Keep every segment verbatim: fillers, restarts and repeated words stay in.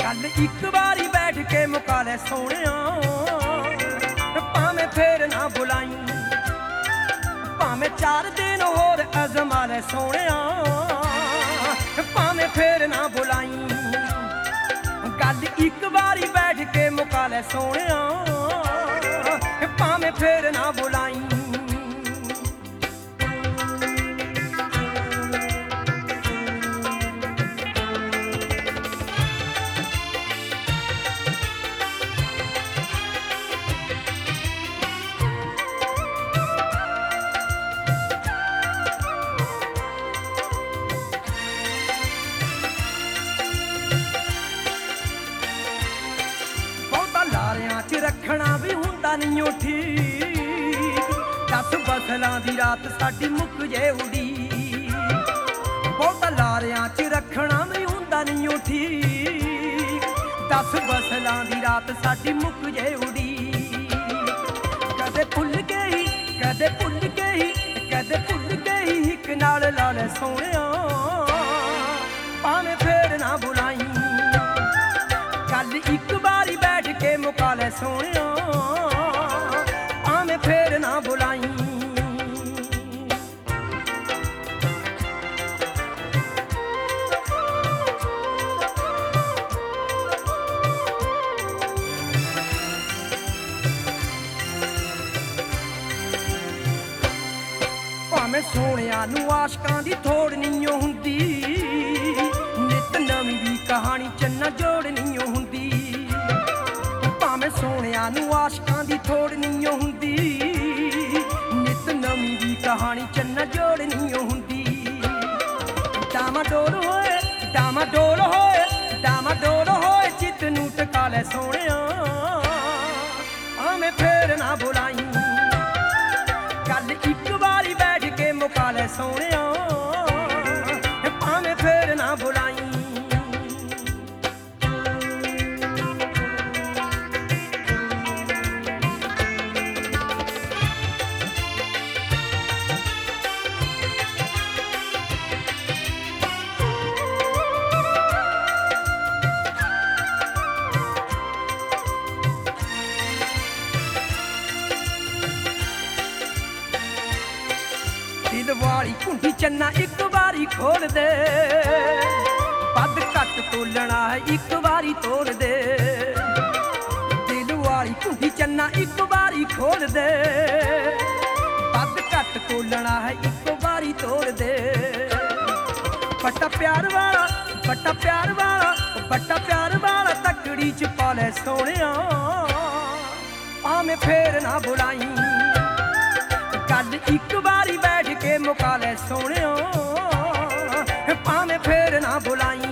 गल एक बारी बैठ के मुका ले सोहणिया, भावें फेर ना बुलाई, भावें चार दिन होर अजमा ले सोहणिया, भावें फेर ना बुलाई। गल एक बारी बैठ के मुका ले सोहणिया, भावें फेर ना बुलाई। रखना भी हुंदा नहीं ठीक, दस फसलां दी रात साडी मुक जे उड़ी। बहुत लारियां च रखना भी हुंदा नहीं ठीक, दस फसलां दी रात साडी मुक जे उड़ी। कदे भुल गई कदे भुल गई कदे भुल गई हिक नाल लाल सोहणिया, भावें फेर ना बुलाई। गल एक बारी बैठ के मुका ले सोहणिया, भावें फेर ना बुलाई। भावें सोहणिया नूं आशकां दी थोड़ नहीं हुंदी, नित नवीं दी कहानी चन्ना जोड़ नहीं हुंदी। भावें सोहणिया नूं आशकां दी थोड़ नहीं हुंदी, नित नवीं दी कहानी चन्ना जोड़ नहीं हुंदी। डामा डोल होए डामा डोल होए डामा डोल होए चित नूं टका ले सोहणिया, भावें फेर ना बुलाई। गल एक बारी बैठ के मुका ले सोहणिया, भावें फेर ना बुलाई। दिल वाली कुंडी चन्ना एक बारी खोल दे, बद घट तोलना है एक बारी तोड़ दे। दिल वाली कुंडी चन्ना एक बारी खोल दे, बद घट तोलना है एक बारी तोड़ दे। बट्टा प्यार वाला बट्टा प्यार वाला बट्टा प्यार वाला तकड़ी च पा ले सोहणिया, भावें फेर ना बुलाई। गल एक बारी बैठ के मुका ले सोहणिया, भावें फेर ना बुलाई।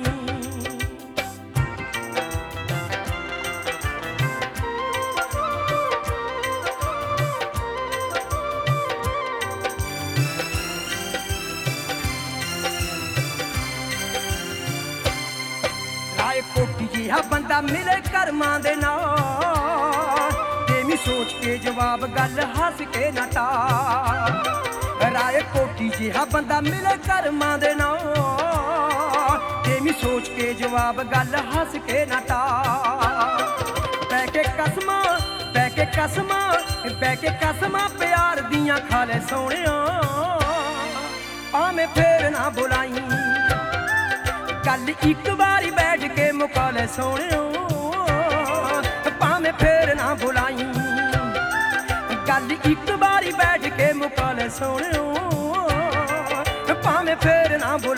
राय कोठी जिहा बंदा मिले करमां दे नाल, तेमी सोच के जवाब गल हस के ना टाल। राय कोठी जिहा बंदा मिले करमां दे नाल, तेमी सोच के जवाब गल हस के ना टाल। बह के कसमां बह के कसमां बह के कसमां प्यार दियां खा ले सोहणिया, भावें फेर ना बुलाई। गल एक बारी बैठ के मुका ले सोहणिया, भावें फेर ना बुलाई। गल एक बारी बैठ के मुका ले सोहणिया, भावें फेर ना बुलाई।